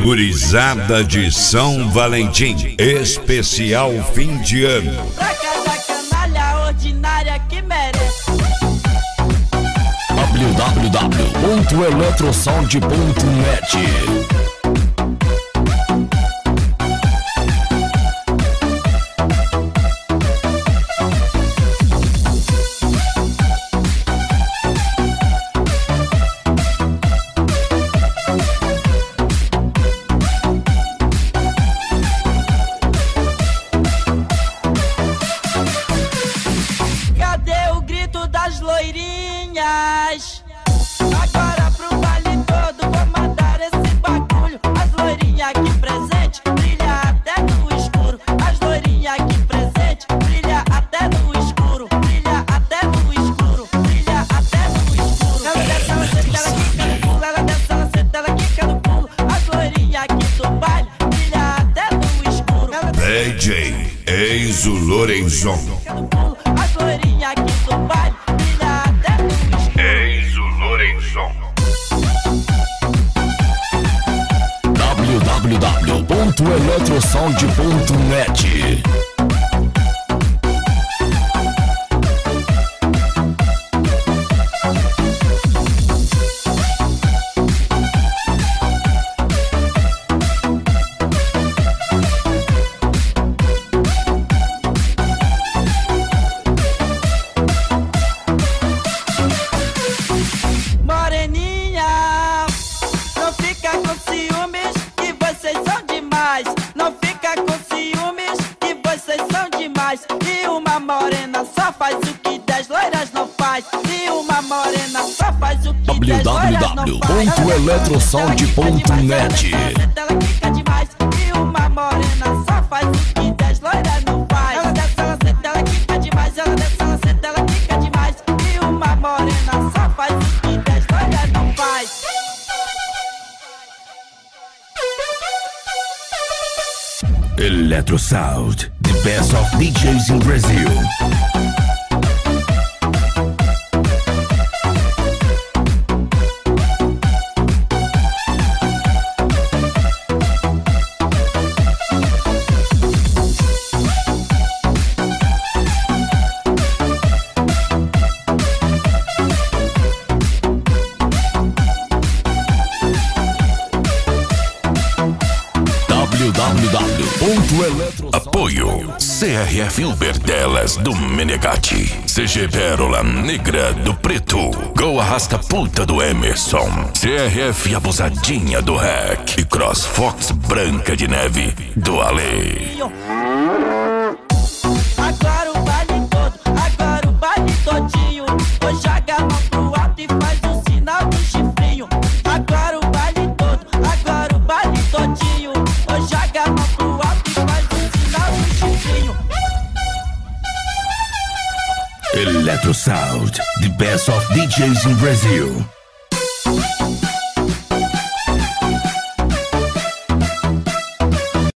Gurizada de São Valentim, especial fim de ano. Pra cada canalha ordinária que merece. www.eletrosound.net. Cadê o grito das loirinhas? Agora pro baile todo vou mandar esse bagulho. As loirinhas aqui presente brilha até no escuro. As loirinhas aqui presente brilha até no escuro. Brilha até no escuro. Brilha até no escuro. Ela desce, ela senta, ela quica no pulo. Ela desce, ela senta, ela quica no pulo. As loirinhas aqui do baile brilha até no escuro. DJ Enzo Lorenzon. As loirinhas aqui do baile brilha até no escuro. Enzo Lorenzon. www.eletrosound.net. Moreninha, não fica com ciúmes que vocês são demais. Não fica com ciúmes que vocês são demais. E uma morena só faz o que 10 loiras não faz. E uma morena só faz o que 10 loiras não faz. www.eletrosound.net. Ela fica demais. E uma morena só faz o que 10 loiras não faz. Ela desce, ela senta, ela fica demais. Ela desce, ela senta, ela fica demais. E uma morena só faz o que 10 loiras não faz. Electrosound, the best of DJs in Brazil. Apoio CRF Uber Delas do Menegatti, CG Pérola Negra do Preto, Go Arrasta Puta do Emerson, CRF Abusadinha do Hack e Cross Fox Branca de Neve do Ale. Agora o baile todo, agora o baile todinho. Hoje joga a mão pro alto e faz o sinal do chifrinho. Agora o baile todo, agora o baile todinho. Hoje joga a mão pro alto e faz o sinal do chifrinho. Electrosound, the best of DJs in Brazil.